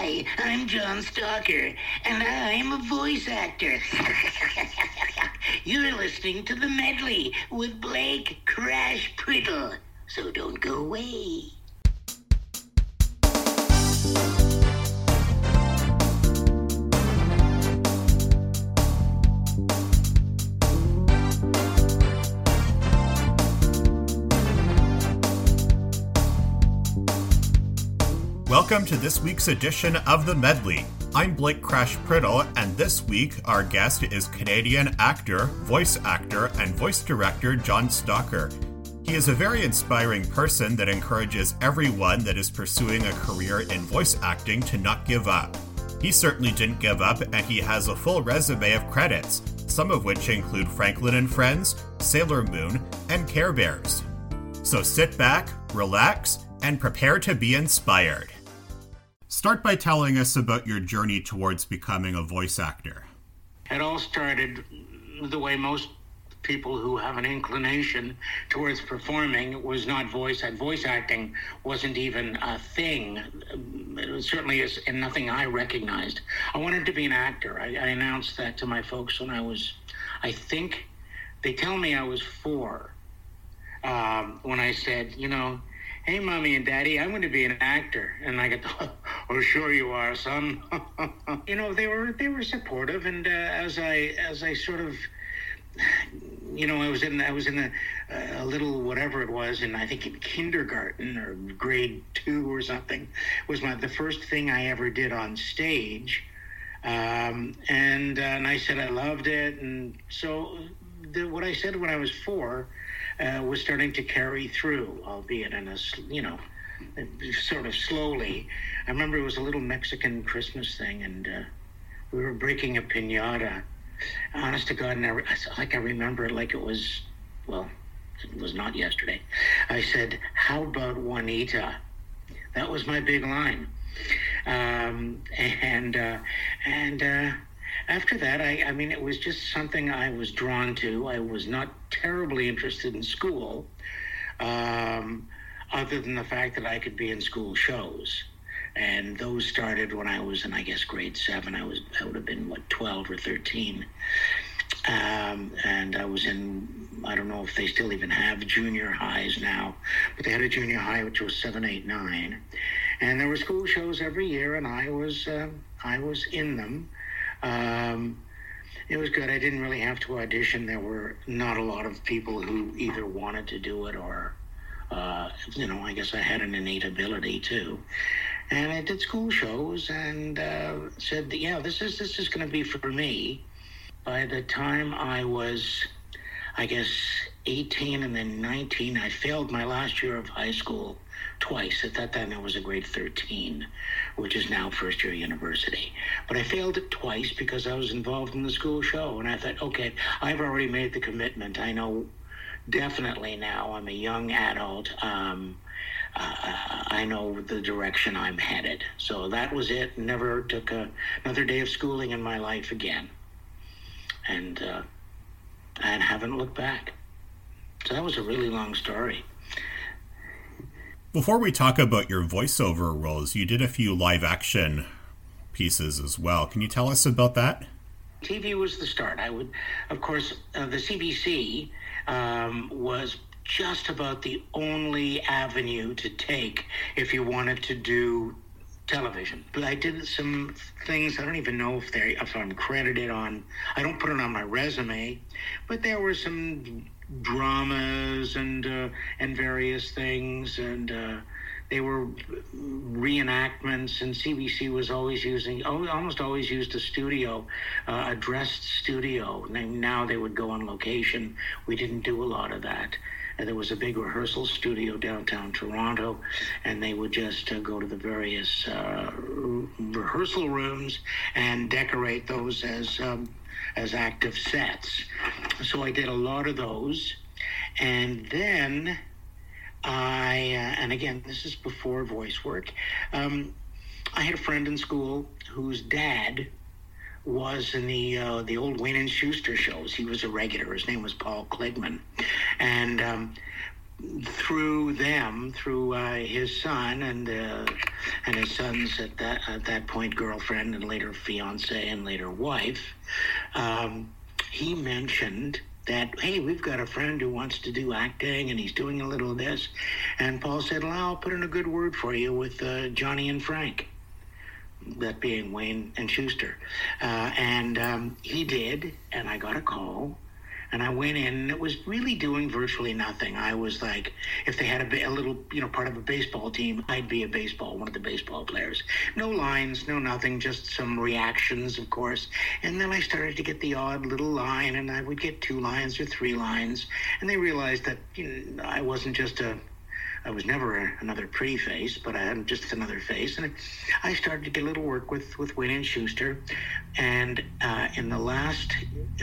Hi, I'm John Stalker, and I'm a voice actor. You're listening to The Medley with Blake Crash Priddle, so don't go away. Welcome to this week's edition of The Medley. I'm Blake Crash Priddle, and this week our guest is Canadian actor, voice actor, and voice director John Stalker. He is a very inspiring person that encourages everyone that is pursuing a career in voice acting to not give up. He certainly didn't give up, and he has a full resume of credits, some of which include Franklin and Friends, Sailor Moon, and Care Bears. So sit back, relax, and prepare to be inspired. Start by telling us about your journey towards becoming a voice actor. It all started the way most people who have an inclination towards performing was not voice acting wasn't even a thing. It certainly is nothing I recognized. I wanted to be an actor. I announced that to my folks when I think they tell me I was 4. When I said, hey, Mommy and Daddy, I'm going to be an actor. And I get, oh, sure you are, son. They were supportive. And as I sort of, I was in a little whatever it was, and I think in kindergarten or grade 2 or something, was the first thing I ever did on stage. And I said I loved it. And so what I said when I was 4 was starting to carry through, albeit in a, sort of slowly. I remember it was a little Mexican Christmas thing, and we were breaking a piñata. Honest to God, I remember it like it was, it was not yesterday. I said, how about Juanita? That was my big line. After that, it was just something I was drawn to. I was not terribly interested in school, other than the fact that I could be in school shows. And those started when I was in, grade 7. I would have been, 12 or 13. And I was in, I don't know if they still even have junior highs now, but they had a junior high, which was 7, 8, 9. And there were school shows every year, and I was in them. It was good. I didn't really have to audition. There were not a lot of people who either wanted to do it or, I guess I had an innate ability too. And I did school shows and said, this is going to be for me. By the time I was, 18 and then 19, I failed my last year of high school twice. At that time, I was a grade 13, which is now first year university. But I failed it twice because I was involved in the school show. And I thought, okay, I've already made the commitment. I know definitely now I'm a young adult. I know the direction I'm headed. So that was it. Never took another day of schooling in my life again. And haven't looked back. So that was a really long story. Before we talk about your voiceover roles, you did a few live-action pieces as well. Can you tell us about that? TV was the start. Of course, the CBC was just about the only avenue to take if you wanted to do television. But I did some things, I don't even know if I'm credited on, I don't put it on my resume, but there were some dramas and various things, and they were reenactments, and CBC was almost always used a studio, a dressed studio. Now they would go on location. We didn't do a lot of that. There was a big rehearsal studio downtown Toronto, and they would just go to the various rehearsal rooms and decorate those as active sets. So I did a lot of those. And then and again, this is before voice work, I had a friend in school whose dad was in the old Wayne and Schuster shows. He was a regular. His name was Paul Kligman. And through his son and and his son's at that point girlfriend and later fiance and later wife, he mentioned that, hey, we've got a friend who wants to do acting and he's doing a little of this. And Paul said, well, I'll put in a good word for you with Johnny and Frank, that being Wayne and Schuster. And he did, and I got a call. And I went in, and it was really doing virtually nothing. I was like, if they had a little, part of a baseball team, I'd be one of the baseball players. No lines, no nothing, just some reactions, of course. And then I started to get the odd little line, and I would get 2 lines or 3 lines. And they realized that I wasn't just I was never another pretty face, but I had just another face. And I started to get a little work with Wayne and Schuster. And in the last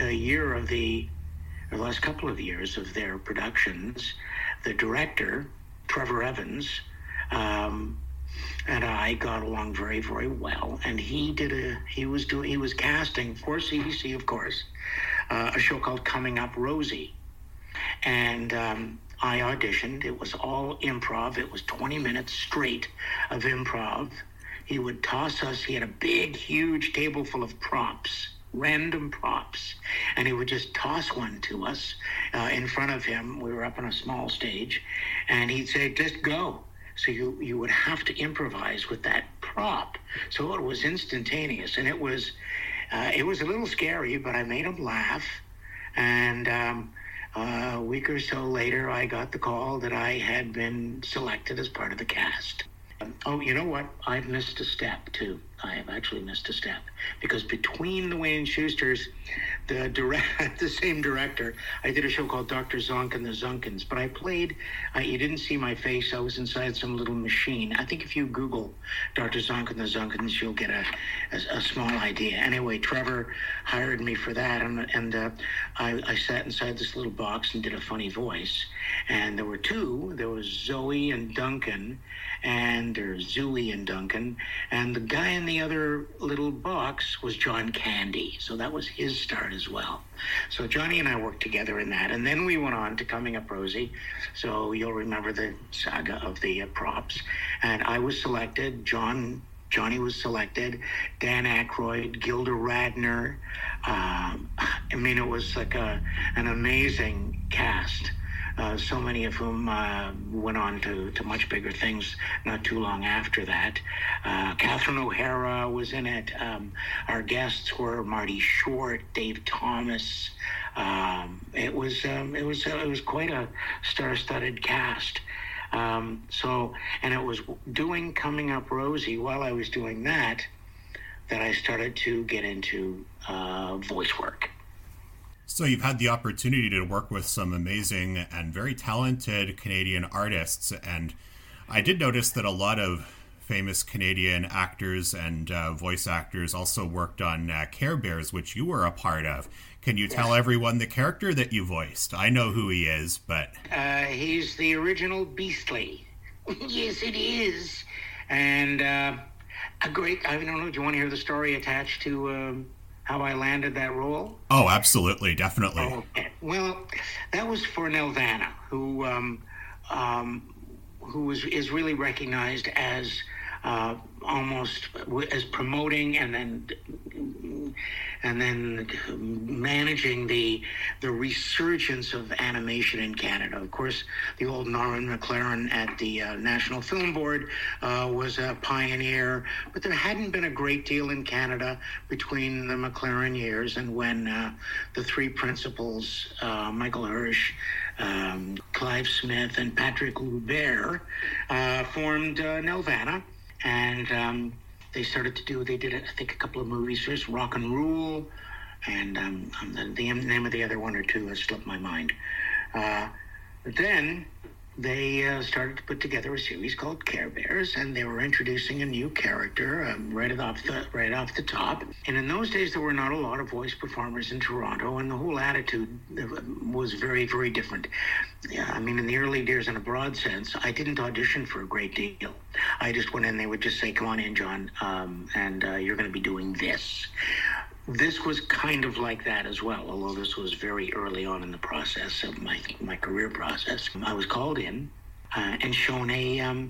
last couple of years of their productions, the director, Trevor Evans, and I got along very, very well. And he was casting for CBC, of course, a show called Coming Up Rosie. And I auditioned. It was all improv. It was 20 minutes straight of improv. He would toss us. He had a big, huge table full of props, random props, and he would just toss one to us in front of him. We were up on a small stage, and he'd say, just go. So you would have to improvise with that prop. So it was instantaneous, and it was a little scary, but I made him laugh. And a week or so later, I got the call that I had been selected as part of the cast. Oh, you know what? I've missed a step, too. I have actually missed a step. Because between the Wayne Schusters, the same director, I did a show called Dr. Zonk and the Zunkins. But I played, you didn't see my face. I was inside some little machine. I think if you Google Dr. Zonk and the Zunkins, you'll get a small idea. Anyway, Trevor hired me for that. And I sat inside this little box and did a funny voice. And there were 2. There was Zoe and Duncan. Or Zooey and Duncan, and the guy in the other little box was John Candy, so that was his start as well. So Johnny and I worked together in that, and then we went on to Coming Up Rosie, so you'll remember the saga of the props, and I was selected, Johnny was selected, Dan Aykroyd, Gilda Radner. It was like an amazing cast. So many of whom went on to much bigger things not too long after that. Catherine O'Hara was in it. Our guests were Marty Short, Dave Thomas. It was quite a star-studded cast. And it was doing Coming Up Rosie while I was doing that I started to get into voice work. So you've had the opportunity to work with some amazing and very talented Canadian artists, and I did notice that a lot of famous Canadian actors and voice actors also worked on Care Bears, which you were a part of. Can you tell everyone the character that you voiced? I know who he is, but... he's the original Beastly. Yes, it is. And a great... I don't know, do you want to hear the story attached to... how I landed that role? Oh, absolutely, definitely. Okay. Well, that was for Nelvana, who is really recognized as almost as promoting and then managing the resurgence of animation in Canada. Of course, the old Norman McLaren at the National Film Board was a pioneer, but there hadn't been a great deal in Canada between the McLaren years and when the 3 principals, Michael Hirsch, Clive Smith, and Patrick Loubert, formed Nelvana. And they did, I think, a couple of movies first, Rock and Rule, and the name of the other one or 2 has slipped my mind. But then they started to put together a series called Care Bears, and they were introducing a new character right off the top. And in those days, there were not a lot of voice performers in Toronto, and the whole attitude was very, very different. Yeah, in the early years, in a broad sense, I didn't audition for a great deal. I just went in, they would just say, come on in, John, and you're going to be doing this. This was kind of like that as well, although this was very early on in the process of my career process. I was called in and shown a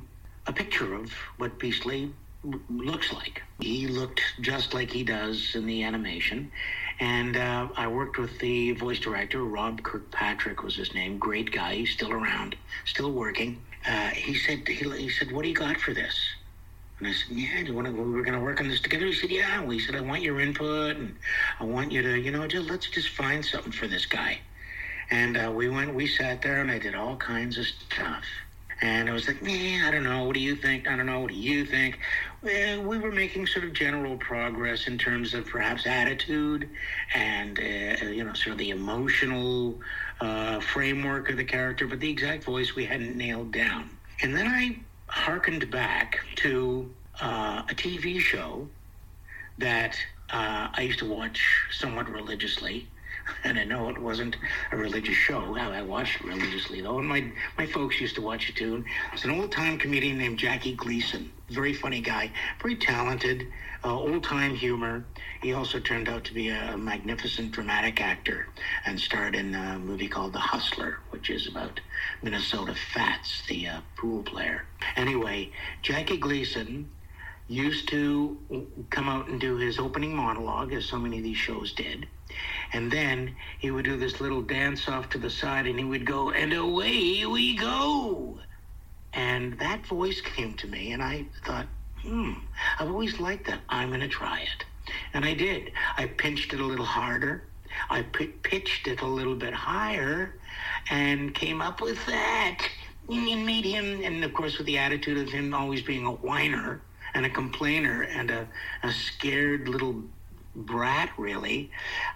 a picture of what Beastly looks like. He looked just like he does in the animation. And I worked with the voice director, Rob Kirkpatrick was his name. Great guy. He's still around, still working. He said, "What do you got for this?" And I said, "Yeah, we were going to work on this together." He said, "Yeah." Well, he said, "I want your input, and I want you to, let's just find something for this guy." And we sat there, and I did all kinds of stuff. And I was like, I don't know. What do you think? I don't know. What do you think? Well, we were making sort of general progress in terms of perhaps attitude and, sort of the emotional framework of the character, but the exact voice we hadn't nailed down. And then I hearkened back to a TV show that I used to watch somewhat religiously. And I know it wasn't a religious show. I watched it religiously, though, and my folks used to watch it, too. It's an old-time comedian named Jackie Gleason. Very funny guy, very talented, old-time humor. He also turned out to be a magnificent dramatic actor and starred in a movie called The Hustler, which is about Minnesota Fats, the pool player. Anyway, Jackie Gleason used to come out and do his opening monologue, as so many of these shows did. And then he would do this little dance off to the side, and he would go, "And away we go." And that voice came to me, and I thought, I've always liked that. I'm going to try it. And I did. I pinched it a little harder. I pitched it a little bit higher and came up with that. And made him, and of course with the attitude of him always being a whiner and a complainer and a scared little brat, really,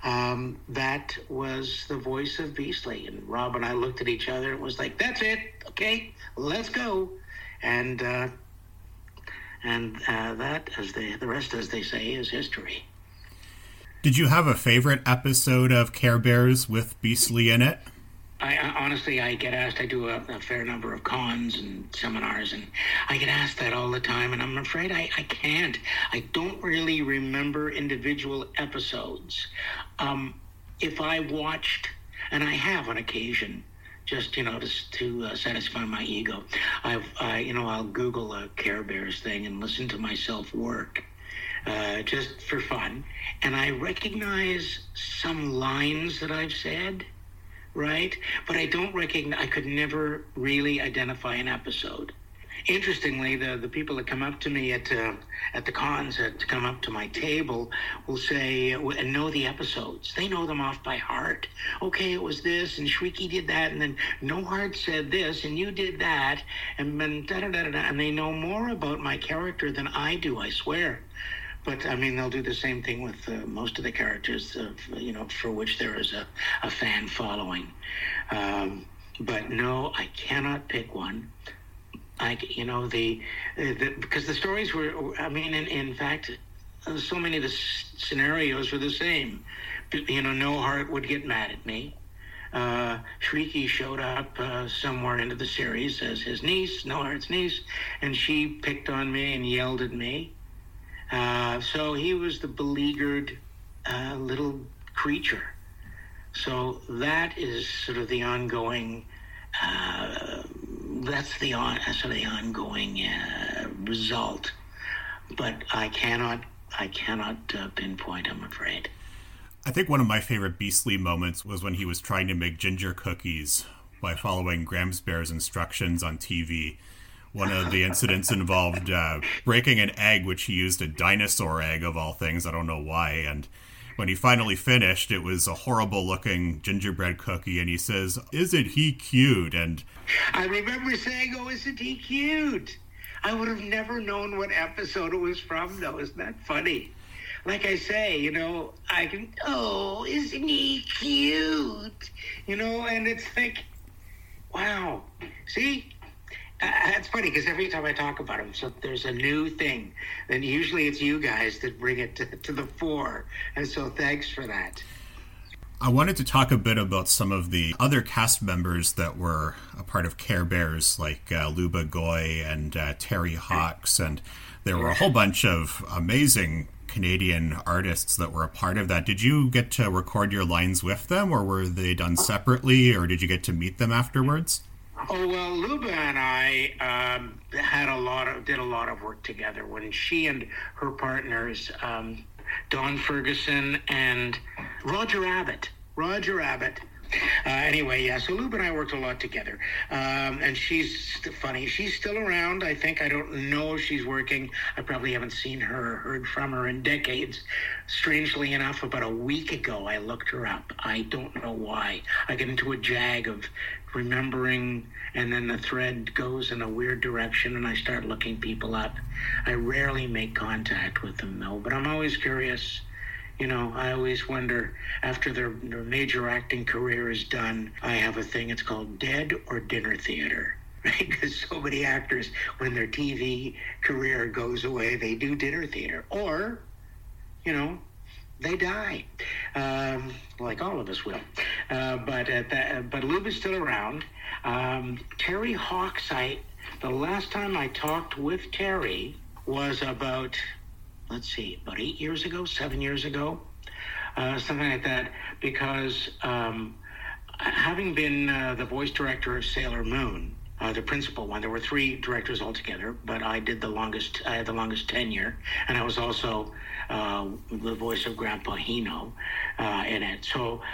that was the voice of Beastly. And Rob and I looked at each other and was like, "That's it, okay, let's go." And that, as the rest, as they say, is history. Did you have a favorite episode of Care Bears with Beastly in it? I honestly, I get asked, I do a fair number of cons and seminars, and I get asked that all the time, and I'm afraid I can't. I don't really remember individual episodes. If I watched, and I have on occasion, just, to satisfy my ego, I'll Google a Care Bears thing and listen to myself work, just for fun, and I recognize some lines that I've said, right? But I could never really identify an episode. Interestingly, the people that come up to me at the cons, to come up to my table, will say, and know the episodes. They know them off by heart. Okay, it was this, and Shrieky did that, and then No Heart said this, and you did that, and then da-da-da-da-da, and they know more about my character than I do, I swear. But, I mean, they'll do the same thing with most of the characters, for which there is a fan following. But no, I cannot pick one. Because the stories were, in fact, so many of the scenarios were the same. No Heart would get mad at me. Shrieky showed up somewhere into the series as his niece, No Heart's niece, and she picked on me and yelled at me. So he was the beleaguered little creature. So that is sort of the ongoing, ongoing result. But I cannot pinpoint, I'm afraid. I think one of my favorite Beastly moments was when he was trying to make ginger cookies by following Gramsbear's instructions on TV. One of the incidents involved breaking an egg, which he used a dinosaur egg, of all things. I don't know why. And when he finally finished, it was a horrible-looking gingerbread cookie, and he says, "Isn't he cute?" And I remember saying, "Oh, isn't he cute?" I would have never known what episode it was from, though. Isn't that funny? Like I say, I can, "Oh, isn't he cute?" And it's like, wow. See? It's funny because every time I talk about him, so there's a new thing. And usually it's you guys that bring it to the fore. And so thanks for that. I wanted to talk a bit about some of the other cast members that were a part of Care Bears, like Luba Goy and Terry Hawks. And there were a whole bunch of amazing Canadian artists that were a part of that. Did you get to record your lines with them, or were they done separately, or did you get to meet them afterwards? Oh, well, Luba and I did a lot of work together when she and her partners, Don Ferguson and Roger Abbott. Anyway, yeah, so Luba and I worked a lot together. And she's funny. She's still around, I think. I don't know if she's working. I probably haven't seen her or heard from her in decades. Strangely enough, about a week ago, I looked her up. I don't know why. I get into a jag of remembering, and then the thread goes in a weird direction, and I start looking people up. I rarely make contact with them, though, but I'm always curious. You know, I always wonder, after their major acting career is done, I have a thing, it's called dead or dinner theater, right? Because so many actors, when their TV career goes away, they do dinner theater. Or, you know, they die, like all of us will. But Luba's still around. Terry Hawks, the last time I talked with Terry was about 8 years ago, 7 years ago, something like that, because having been the voice director of Sailor Moon, the principal one, there were 3 directors altogether, but I had the longest tenure, and I was also the voice of Grandpa Hino in it. So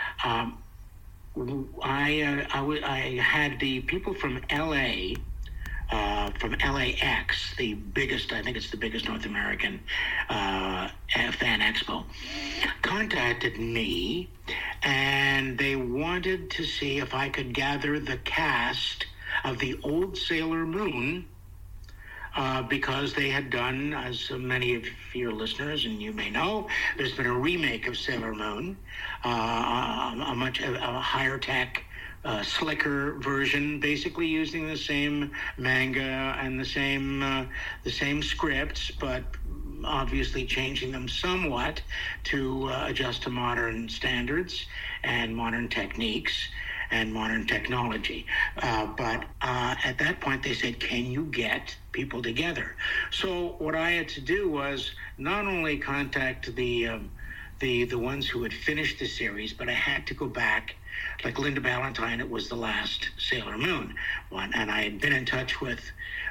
I had the people from LA, from LAX, the biggest, I think it's the biggest North American fan expo, contacted me, and they wanted to see if I could gather the cast of the old Sailor Moon, because they had done, as many of your listeners and you may know, there's been a remake of Sailor Moon, a much higher tech, slicker version, basically using the same manga and the same scripts, but obviously changing them somewhat to adjust to modern standards and modern techniques and modern technology. But at that point, they said, can you get people together? So what I had to do was not only contact the ones who had finished the series, but I had to go back. Like Linda Ballantyne, it was the last Sailor Moon one, and I had been in touch with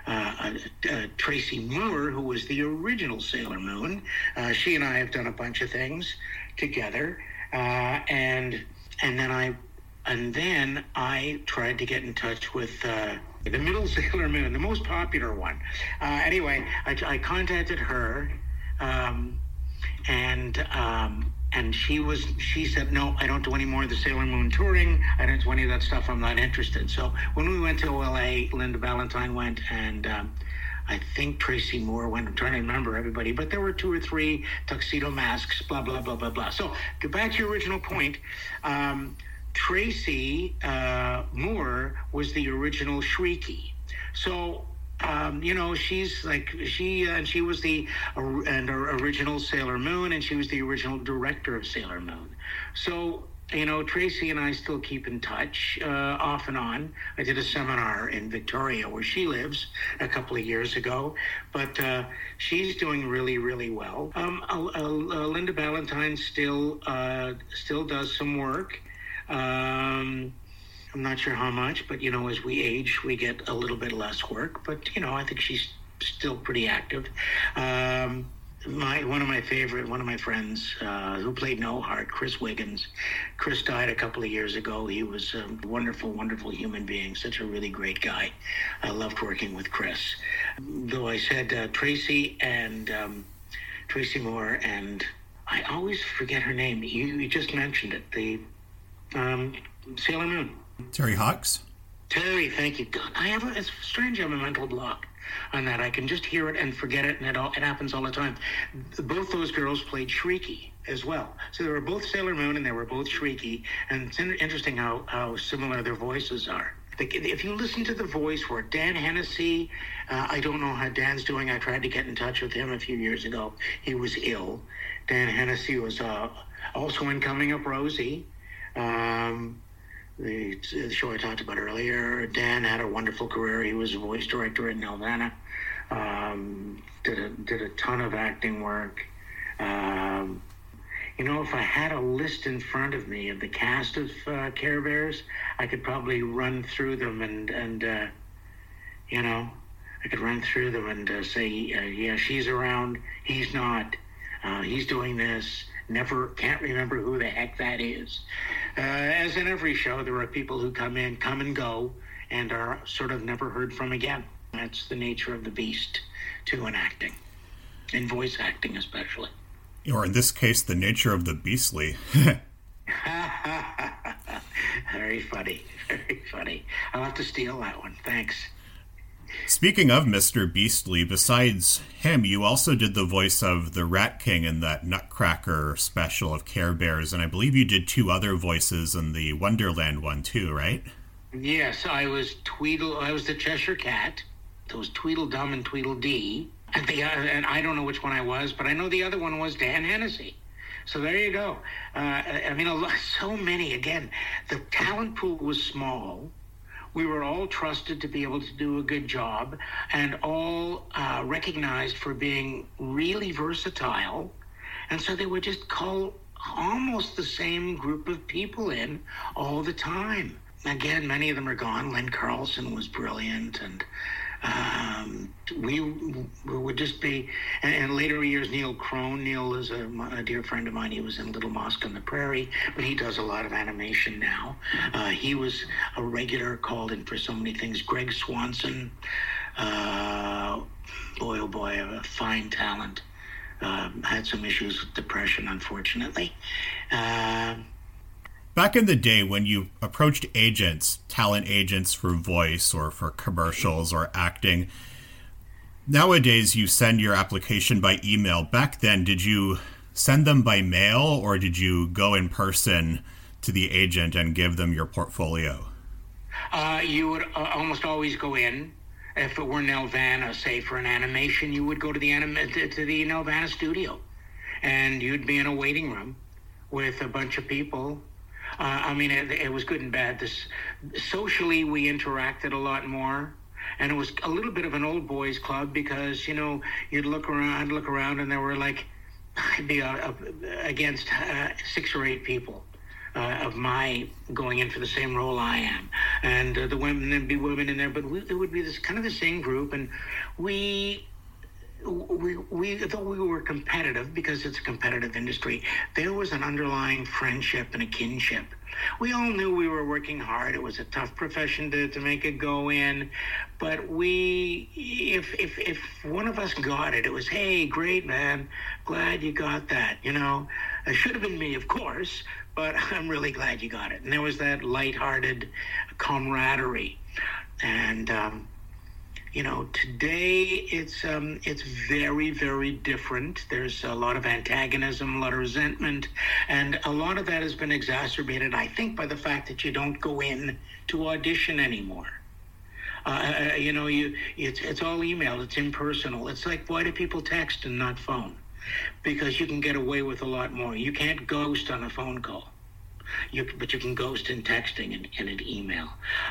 Tracy Moore, who was the original Sailor Moon. She and I have done a bunch of things together, and then I tried to get in touch with the middle Sailor Moon, the most popular one. Anyway, I contacted her, and she said, no, I don't do any more of the Sailor Moon touring. I don't do any of that stuff. I'm not interested. So when we went to LA, Linda Ballantyne went, and I think Tracy Moore went. I'm trying to remember everybody, but there were 2 or 3 tuxedo masks, blah, blah, blah, blah, blah. So go back to your original point. Tracy Moore was the original Shrieky. So she was the original Sailor Moon, and she was the original director of Sailor Moon. So, Tracy and I still keep in touch off and on. I did a seminar in Victoria, where she lives, a couple of years ago, but she's doing really, really well. Linda Ballantyne still does some work. I'm not sure how much, but, as we age, we get a little bit less work. But, I think she's still pretty active. One of my friends who played Nohart, Chris Wiggins. Chris died a couple of years ago. He was a wonderful, wonderful human being, such a really great guy. I loved working with Chris. Though I said Tracy and Tracy Moore, and I always forget her name. You just mentioned it, the Sailor Moon. Terry Hawks? Terry, thank you. God, it's strange I have a mental block on that. I can just hear it and forget it, and it happens all the time. Both those girls played Shrieky as well. So they were both Sailor Moon and they were both Shrieky, and it's interesting how similar their voices are. If you listen to the voice where Dan Hennessy, I don't know how Dan's doing. I tried to get in touch with him a few years ago. He was ill. Dan Hennessy was also in Coming Up Rosie. The show I talked about earlier. Dan had a wonderful career. He was a voice director at Nelvana. Did a ton of acting work. You know, if I had a list in front of me of the cast of Care Bears, I could probably run through them and you know, I could run through them and say, yeah, she's around, he's not, he's doing this, never, can't remember who the heck that is. As in every show, there are people who come and go, and are sort of never heard from again. That's the nature of the beast, too, in acting, in voice acting especially. Or in this case, the nature of the beastly. Very funny, very funny. I'll have to steal that one. Thanks. Speaking of Mr. Beastly, besides him, you also did the voice of the Rat King in that Nutcracker special of Care Bears, and I believe you did 2 other voices in the Wonderland one too, right? Yes, I was the Cheshire Cat. There was Tweedledum and Tweedledee. And I don't know which one I was, but I know the other one was Dan Hennessy. So there you go. I mean, so many. Again, the talent pool was small. We were all trusted to be able to do a good job, and all recognized for being really versatile. And so they would just call almost the same group of people in all the time. Again, many of them are gone. Len Carlson was brilliant, and we would just be, and later years, Neil Crone. Neil is a dear friend of mine. He was in Little Mosque on the Prairie, but he does a lot of animation now. He was a regular, called in for so many things. Greg Swanson, boy, oh boy, a fine talent. Had some issues with depression, unfortunately. Back in the day when you approached agents, talent agents for voice or for commercials or acting, nowadays you send your application by email. Back then, did you send them by mail or did you go in person to the agent and give them your portfolio? You would almost always go in. If it were Nelvana, say for an animation, you would go to the Nelvana studio, and you'd be in a waiting room with a bunch of people. I mean, it was good and bad. Socially, we interacted a lot more, and it was a little bit of an old boys club because, you know, you'd look around, and there were like, I'd be against 6 or 8 people of my going in for the same role I am, and the women, there'd be women in there, but it would be this kind of the same group, and we though we were competitive because it's a competitive industry, there was an underlying friendship and a kinship. We all knew we were working hard. It was a tough profession to make it go in, but if one of us got it, it was, hey, great, man, glad you got that. You know, it should have been me, of course, but I'm really glad you got it. And there was that lighthearted camaraderie, and you know, today it's very, very different. There's a lot of antagonism, a lot of resentment, and a lot of that has been exacerbated, I think, by the fact that you don't go in to audition anymore. You know, it's all email, it's impersonal. It's like, why do people text and not phone? Because you can get away with a lot more. You can't ghost on a phone call. But you can ghost in texting and in email.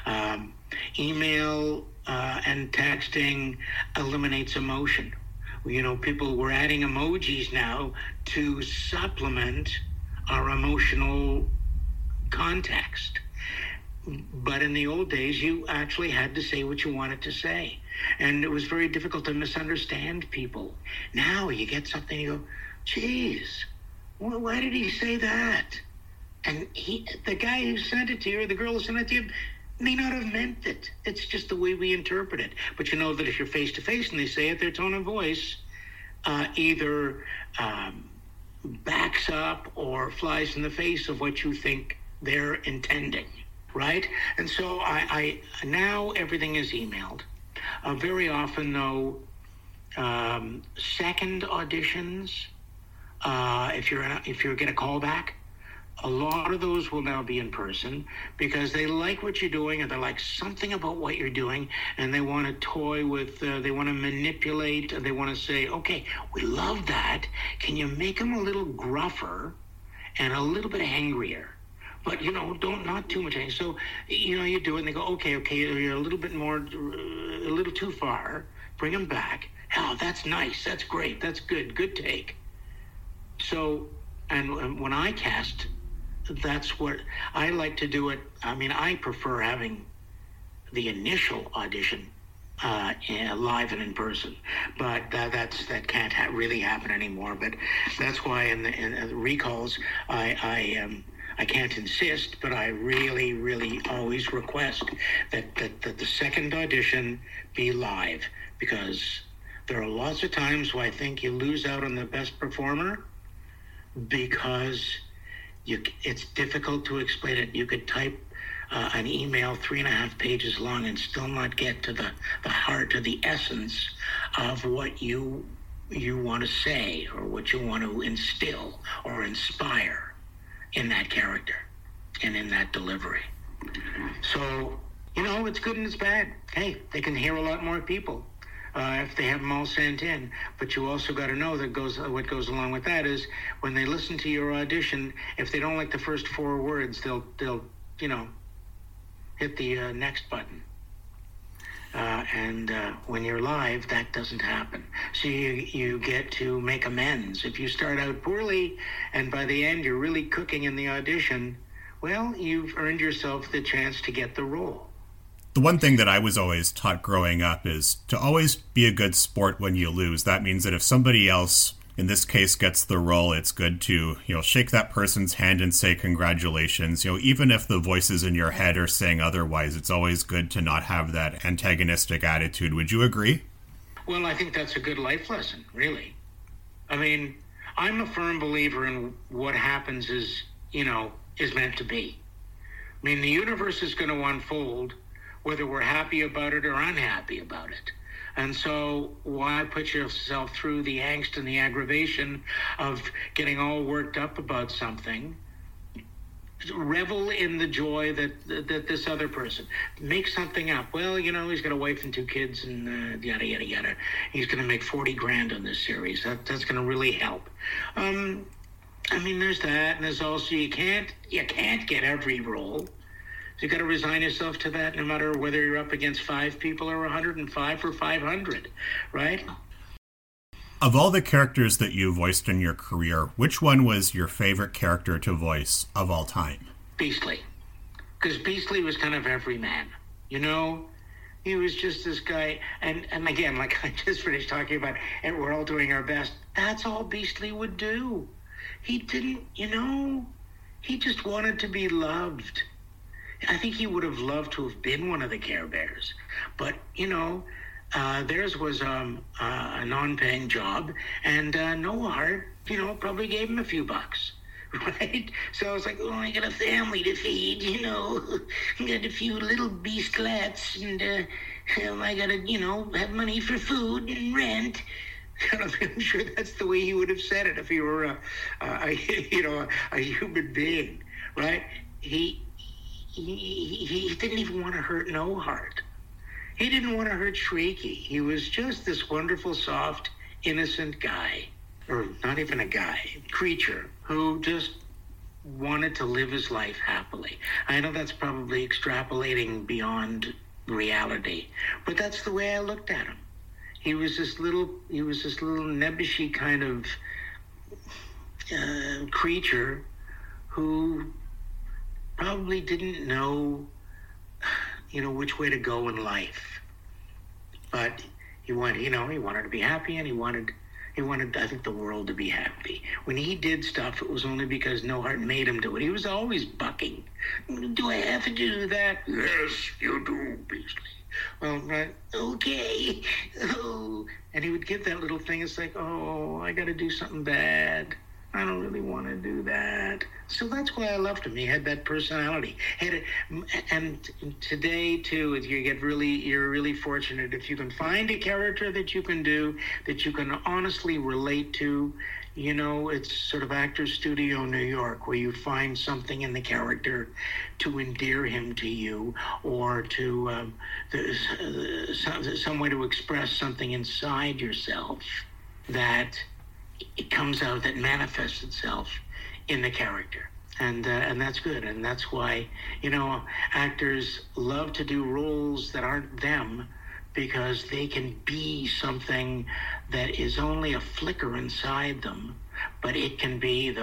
Email and texting eliminates emotion. You know, we're adding emojis now to supplement our emotional context. But in the old days, you actually had to say what you wanted to say. And it was very difficult to misunderstand people. Now you get something, you go, geez, why did he say that? And the guy who sent it to you, or the girl who sent it to you, may not have meant it. It's just the way we interpret it. But you know that if you're face-to-face and they say it, their tone of voice either backs up or flies in the face of what you think they're intending, right? And so I now everything is emailed. Very often, though, second auditions, if you get a call back, a lot of those will now be in person because they like what you're doing, and they like something about what you're doing, and they want to toy with, they want to manipulate, and they want to say, okay, we love that. Can you make them a little gruffer and a little bit angrier? But, you know, not too much anger. So, you know, you do it, and they go, okay, you're a little bit more, a little too far. Bring them back. Oh, that's nice. That's great. That's good. Good take. So And when I cast, that's what I like to do it. I mean, I prefer having the initial audition live and in person, but that can't really happen anymore. But that's why in the recalls, I can't insist, but I really always request that the second audition be live, because there are lots of times where I think you lose out on the best performer because it's difficult to explain it. You could type an email 3.5 pages long and still not get to the heart or the essence of what you want to say or what you want to instill or inspire in that character and in that delivery. So, it's good and it's bad. Hey, they can hear a lot more people if they have them all sent in. But you also got to know what goes along with that is when they listen to your audition, if they don't like the first 4 words, they'll hit the next button. And when you're live, that doesn't happen. So you get to make amends. If you start out poorly and by the end you're really cooking in the audition, well, you've earned yourself the chance to get the role. The one thing that I was always taught growing up is to always be a good sport when you lose. That means that if somebody else, in this case, gets the role, it's good to, shake that person's hand and say congratulations. Even if the voices in your head are saying otherwise, it's always good to not have that antagonistic attitude. Would you agree? Well, I think that's a good life lesson, really. I mean, I'm a firm believer in what happens is meant to be. I mean, the universe is going to unfold whether we're happy about it or unhappy about it. And so why put yourself through the angst and the aggravation of getting all worked up about something? Revel in the joy that this other person, make something up. Well, he's got a wife and 2 kids and yada, yada, yada. He's going to make $40,000 on this series. That's going to really help. I mean, there's that. And there's also, you can't get every role. So you got to resign yourself to that, no matter whether you're up against 5 people or 105 or 500, right? Of all the characters that you voiced in your career, which one was your favorite character to voice of all time? Beastly. Because Beastly was kind of every man, He was just this guy, and again, like I just finished talking about, and we're all doing our best. That's all Beastly would do. He didn't, he just wanted to be loved. I think he would have loved to have been one of the Care Bears, but theirs was a non-paying job, and Noah Hart, probably gave him a few bucks, right? So I was like, I got a family to feed, I got a few little beastlets, and I got to, have money for food and rent. I'm sure that's the way he would have said it if he were a human being, right? He didn't even want to hurt Noah Hart. He didn't want to hurt Shrieky. He was just this wonderful, soft, innocent guy, or not even a guy, creature, who just wanted to live his life happily. I know that's probably extrapolating beyond reality, but that's the way I looked at him. He was this little nebbishy kind of creature who probably didn't know, which way to go in life. But he wanted to be happy, and he wanted, I think, the world to be happy. When he did stuff, it was only because No Heart made him do it. He was always bucking. Do I have to do that? Yes, you do, Beastly. Well, right, okay. Oh. And he would give that little thing. It's like, I got to do something bad. I don't really want to do that. So that's why I loved him. He had that personality. And today, too, you're really fortunate if you can find a character that you can do, that you can honestly relate to. It's sort of Actors Studio New York, where you find something in the character to endear him to you, or to some way to express something inside yourself that it comes out, that manifests itself in the character. And that's good. And that's why, actors love to do roles that aren't them, because they can be something that is only a flicker inside them, but it can be the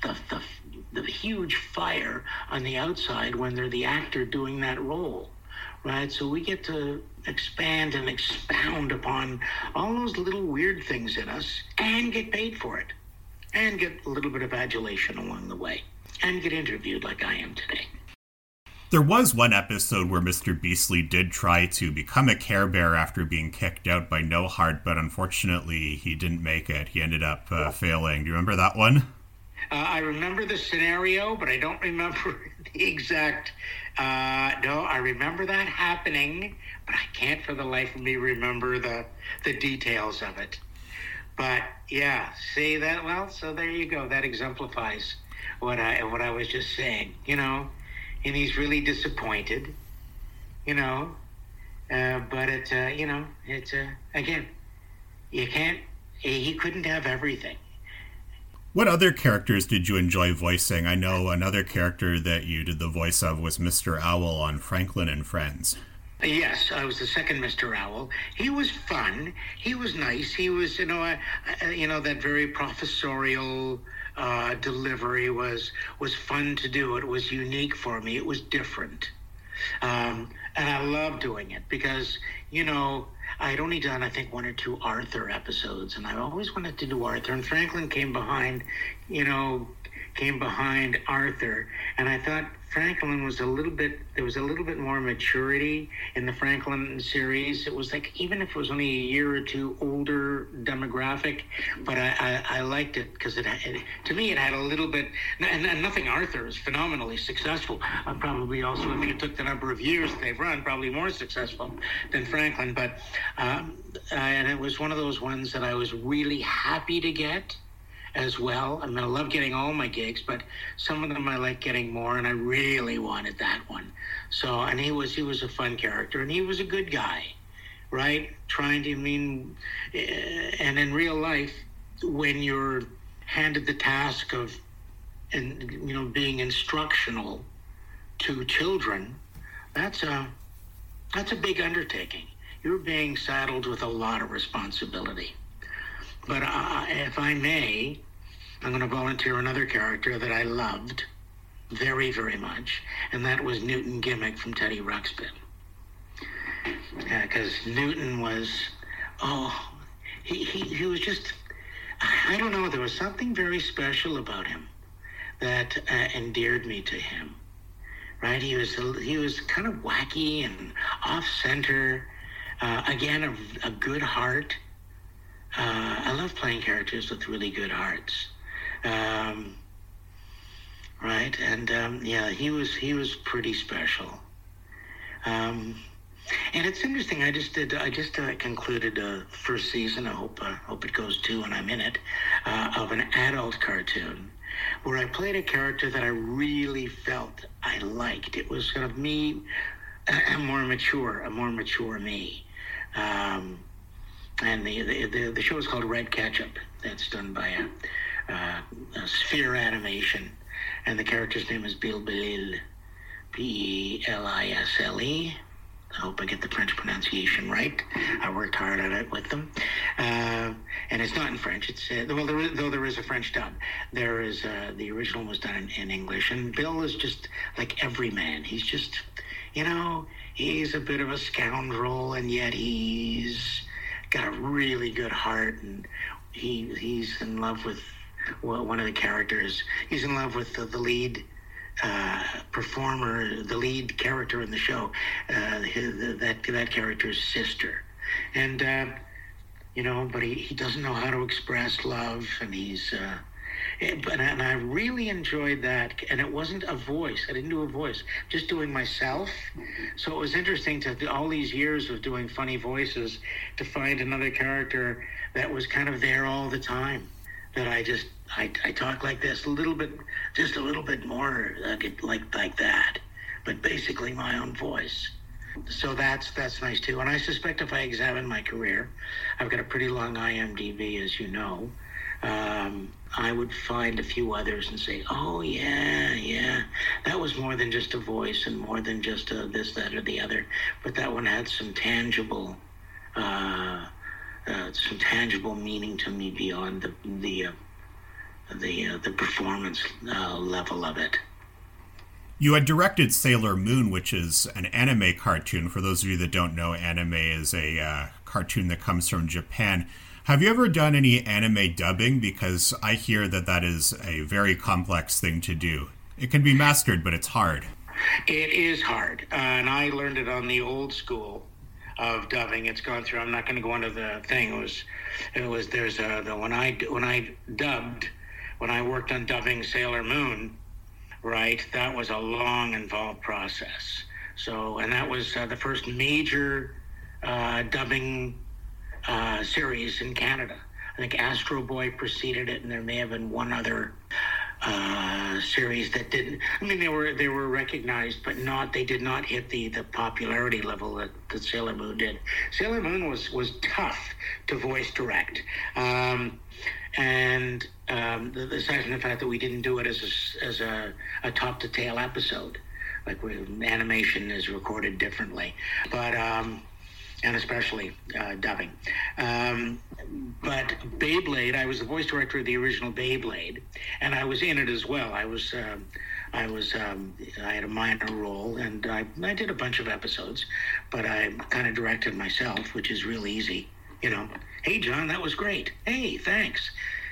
the huge fire on the outside when they're the actor doing that role, right? So we get to expand and expound upon all those little weird things in us and get paid for it and get a little bit of adulation along the way and get interviewed like I am today. There was one episode where Mr. Beastly did try to become a Care Bear after being kicked out by No Heart, but unfortunately he didn't make it. He ended up failing. Do you remember that one? I remember the scenario, but I don't remember the exact... no, I remember that happening, but I can't for the life of me remember the details of it. But, yeah, see that? Well, so there you go. That exemplifies what I was just saying, you know. And he's really disappointed, you know. But it's, you know, it's, again, you can't... He couldn't have everything. What other characters did you enjoy voicing? I know another character that you did the voice of was Mr. Owl on Franklin and Friends. Yes, I was the second Mr. Owl. He was fun. He was nice. He was, you know, that very professorial delivery was fun to do. It was unique for me. It was different. And I love doing it because, you know, I'd only done, I think, 1 or 2 Arthur episodes, and I always wanted to do Arthur. And Franklin came behind Arthur, and I thought Franklin was there was a little bit more maturity in the Franklin series. It was like, even if it was only a year or two older demographic, but I liked it because to me it had a little bit, and nothing Arthur is phenomenally successful. Probably also, if you took the number of years they've run, probably more successful than Franklin, but and it was one of those ones that I was really happy to get as well. I mean, I love getting all my gigs, but some of them I like getting more, and I really wanted that one. So, and he was a fun character, and he was a good guy, right? And in real life, when you're handed the task of, being instructional to children, that's a big undertaking. You're being saddled with a lot of responsibility. But if I may, I'm going to volunteer another character that I loved very, very much, and that was Newton Gimmick from Teddy Ruxpin. Because Newton was, he was just, I don't know, there was something very special about him that endeared me to him, right? He was kind of wacky and off-center, again, a good heart. I love playing characters with really good hearts, right? And he was pretty special. And it's interesting. I just concluded the first season. I hope it goes 2 and I'm in it, of an adult cartoon where I played a character that I really felt I liked. It was kind of me, a more mature me. And the show is called Red Ketchup. That's done by a Sphere Animation, and the character's name is Bilbil, Pelisle. I hope I get the French pronunciation right. I worked hard at it with them, and it's not in French. It's there is a French dub. There is the original was done in English, and Bill is just like every man. He's just, he's a bit of a scoundrel, and yet he's got a really good heart, and he's in love with one of the characters. He's in love with the lead performer, the lead character in the show, that character's sister, and but he doesn't know how to express love, and and I really enjoyed that. And it wasn't a voice. I didn't do a voice, just doing myself. So it was interesting to all these years of doing funny voices to find another character that was kind of there all the time. That I talk like this just a little bit more like that, but basically my own voice. So that's nice too. And I suspect if I examine my career, I've got a pretty long IMDb, as you know. I would find a few others and say, oh, yeah, that was more than just a voice and more than just this, that, or the other. But that one had some tangible meaning to me beyond the performance level of it. You had directed Sailor Moon, which is an anime cartoon. For those of you that don't know, anime is a cartoon that comes from Japan. Have you ever done any anime dubbing? Because I hear that is a very complex thing to do. It can be mastered, but it's hard. It is hard, and I learned it on the old school of dubbing. It's gone through. I'm not going to go into the thing. When I worked on dubbing Sailor Moon, right, that was a long, involved process. So, and that was the first major dubbing series in Canada. I think Astro Boy preceded it, and there may have been one other series that didn't. I mean, they were recognized, but they did not hit the popularity level that Sailor Moon did. Sailor Moon was tough to voice direct, and aside from the fact that we didn't do it as a top to tail episode, like animation is recorded differently, but and especially dubbing. But Beyblade, I was the voice director of the original Beyblade, and I was in it as well. I had a minor role, and I did a bunch of episodes, but I kind of directed myself, which is real easy. You know, hey John, that was great. Hey, thanks.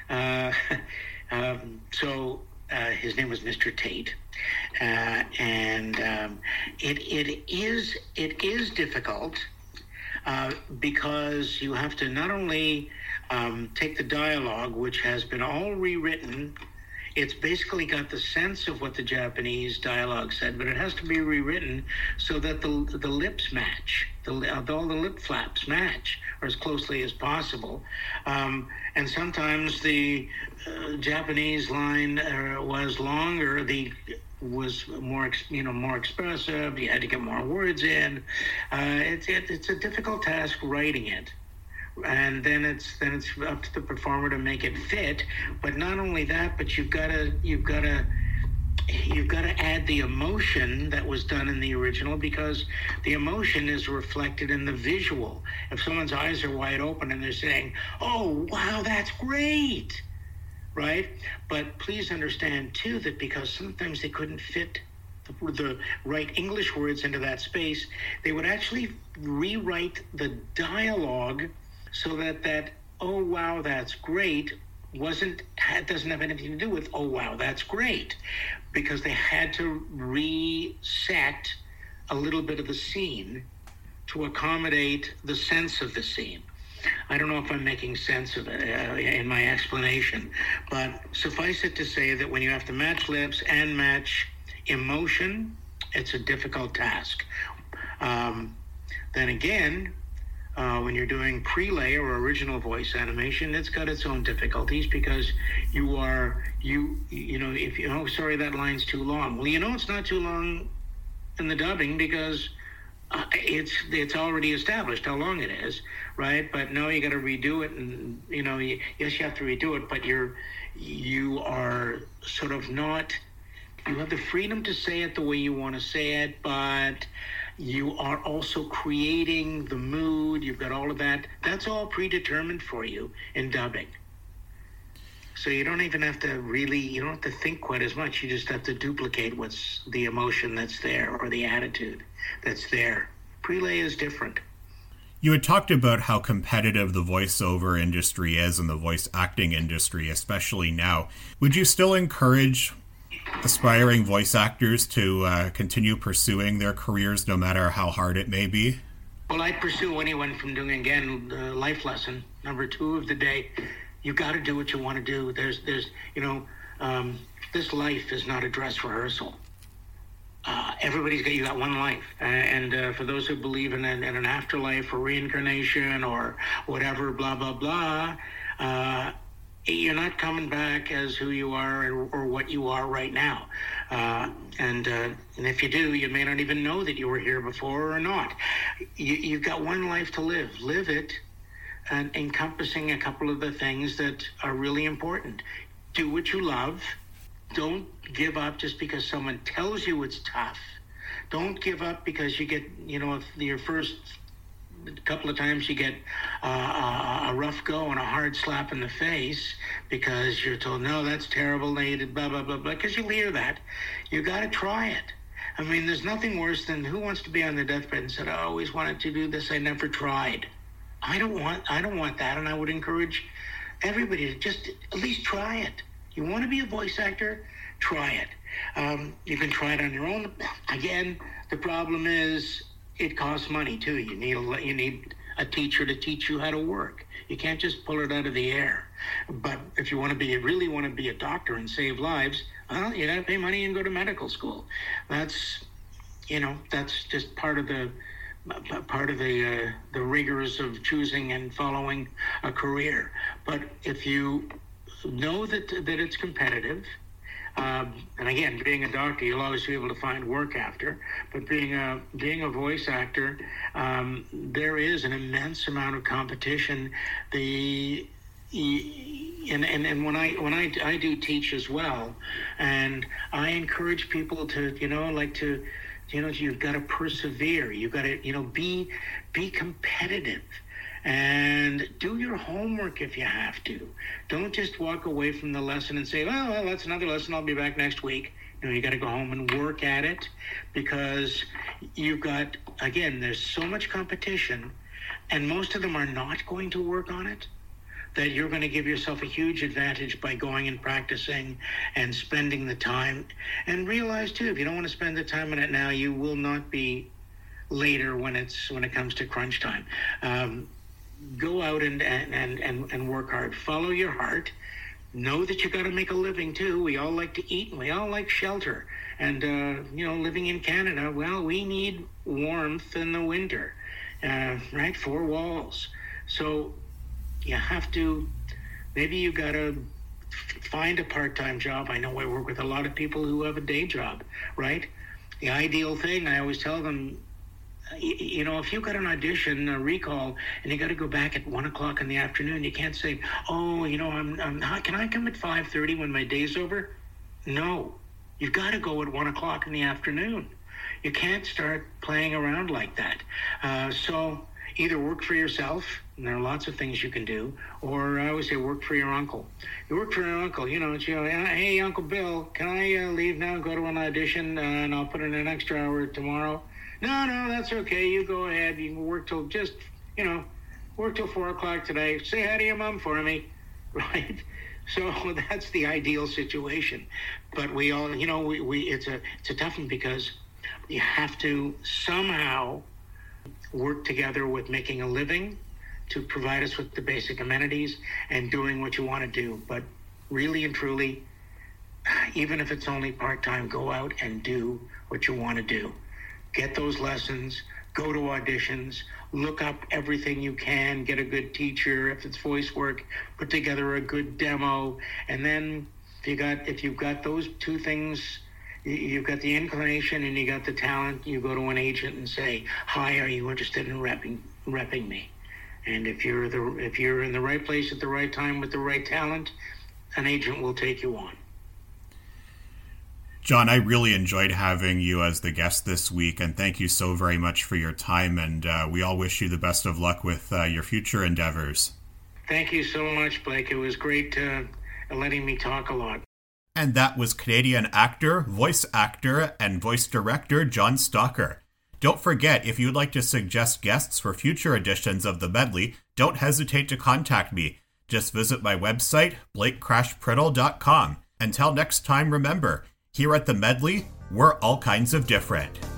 So his name was Mr. Tate, and it is difficult. Because you have to not only take the dialogue, which has been all rewritten. It's basically got the sense of what the Japanese dialogue said, but it has to be rewritten so that the lips match, all the lip flaps match, or as closely as possible. And sometimes the Japanese line was longer. Was more expressive. You had to get more words in. It's a difficult task writing it, and then it's up to the performer to make it fit. But not only that, but you've got to add the emotion that was done in the original, because the emotion is reflected in the visual. If someone's eyes are wide open and they're saying, "Oh wow, that's great," right? But please understand too that because sometimes they couldn't fit the right English words into that space, they would actually rewrite the dialogue so that "oh wow, that's great" doesn't have anything to do with "oh wow, that's great," because they had to reset a little bit of the scene to accommodate the sense of the scene. I don't know if I'm making sense of it in my explanation, but suffice it to say that when you have to match lips and match emotion, it's a difficult task. Then again, when you're doing prelay or original voice animation, it's got its own difficulties, because if sorry, that line's too long. Well, it's not too long in the dubbing because it's already established how long it is, right? But no, you got to redo it, and yes, you have to redo it, but you are sort of not. You have the freedom to say it the way you want to say it, but you are also creating the mood. You've got all of that. That's all predetermined for you in dubbing. So you don't even have to you don't have to think quite as much. You just have to duplicate what's the emotion that's there, or the attitude that's there. Prelay is different. You had talked about how competitive the voiceover industry is, and the voice acting industry, especially now. Would you still encourage aspiring voice actors to continue pursuing their careers, no matter how hard it may be? Well, I'd pursue anyone from doing, again, life lesson number 2 of the day. You got to do what you want to do. There's this life is not a dress rehearsal. You got one life, and for those who believe in an afterlife or reincarnation or whatever, blah blah blah, you're not coming back as who you are or what you are right now, and if you do, you may not even know that you were here before or not. You've got one life to live. Live it, and encompassing a couple of the things that are really important. Do what you love. Don't give up just because someone tells you it's tough. Don't give up because you get, your first a couple of times you get a rough go and a hard slap in the face because you're told, no, that's terrible, they did blah, blah, blah, blah, because you'll hear that. You got to try it. I mean, there's nothing worse than who wants to be on their deathbed and said, I always wanted to do this, I never tried. I don't want that, and I would encourage everybody to just at least try it. You want to be a voice actor? Try it. You can try it on your own. Again, the problem is it costs money too. You need a teacher to teach you how to work. You can't just pull it out of the air. But if you really want to be a doctor and save lives, well, you got to pay money and go to medical school. That's just part of the rigors of choosing and following a career. But if you know that it's competitive, and again, being a doctor, you'll always be able to find work after. But being a voice actor, there is an immense amount of competition. And when I do teach as well, and I encourage people to you've got to persevere. You've got to be competitive. And do your homework if you have to. Don't just walk away from the lesson and say, well, that's another lesson. I'll be back next week. You got to go home and work at it, because there's so much competition, and most of them are not going to work on it, that you're going to give yourself a huge advantage by going and practicing and spending the time. And realize too, if you don't want to spend the time on it now, you will not be later when it comes to crunch time. Go out and work hard. Follow your heart. Know that you got to make a living too. We all like to eat, and we all like shelter. And living in Canada, well, we need warmth in the winter, right? 4 walls. So you have to. Maybe you got to find a part-time job. I know I work with a lot of people who have a day job, right? The ideal thing, I always tell them, if you've got an audition, a recall, and you got to go back at 1:00 in the afternoon, you can't say, can I come at 5:30 when my day's over? No, you've got to go at 1:00 in the afternoon. You can't start playing around like that. So either work for yourself, and there are lots of things you can do, or I always say work for your uncle. You work for your uncle, hey, Uncle Bill, can I leave now and go to an audition, and I'll put in an extra hour tomorrow? No, that's okay. You go ahead. You can work till 4 o'clock today. Say hi to your mom for me, right? So that's the ideal situation. But we all, it's a tough one, because you have to somehow work together with making a living to provide us with the basic amenities and doing what you want to do. But really and truly, even if it's only part-time, go out and do what you want to do. Get those lessons, go to auditions, look up everything you can, get a good teacher. If it's voice work, put together a good demo. And then if you've got those two things, you've got the inclination and you got the talent, you go to an agent and say, hi, are you interested in repping me? And if you're in the right place at the right time with the right talent, an agent will take you on. John, I really enjoyed having you as the guest this week, and thank you so very much for your time, and we all wish you the best of luck with your future endeavors. Thank you so much, Blake. It was great letting me talk a lot. And that was Canadian actor, voice actor, and voice director John Stalker. Don't forget, if you'd like to suggest guests for future editions of The Medley, don't hesitate to contact me. Just visit my website, blakecrashpriddle.com. Until next time, remember, here at The Medley, we're all kinds of different.